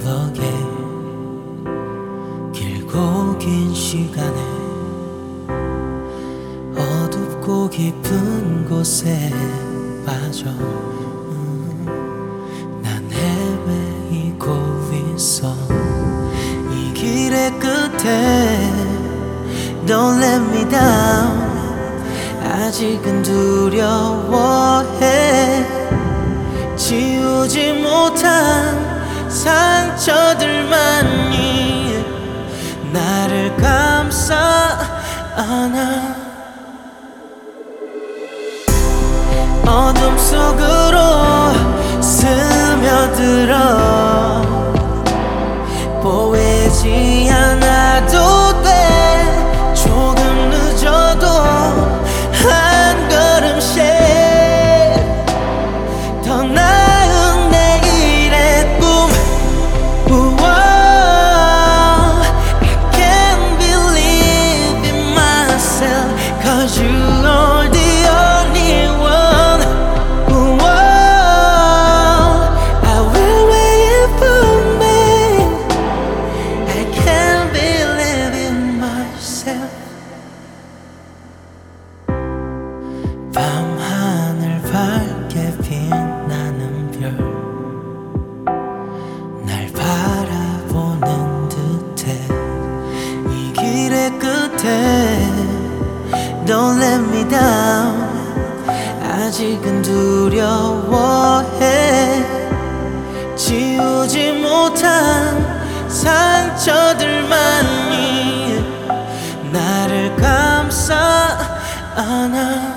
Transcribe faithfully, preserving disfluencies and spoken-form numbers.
again. 길고 긴 시간에 어둡고 깊은 곳에 빠져 음, 난 헤매이고 있어. 이 길의 끝에 Don't let me down. 아직은 두려워해. 지우지 못한 상처들만이 나를 감싸 안아. 어둠 속으로 스며들어 보이지 않아도 돼. 조금 늦어도 한 걸음씩 더 나은 내일의 꿈. 우와, I can't believe in myself, cause you are the only one. 우와, I will wait for me. I can't believe in myself. 밤하늘 밝게 빛나는 별, 날 바라보는 듯해. 이 길의 끝에 Don't let me down. 아직은 두려워해. 지우지 못한 상처들만이 나를 감싸 안아.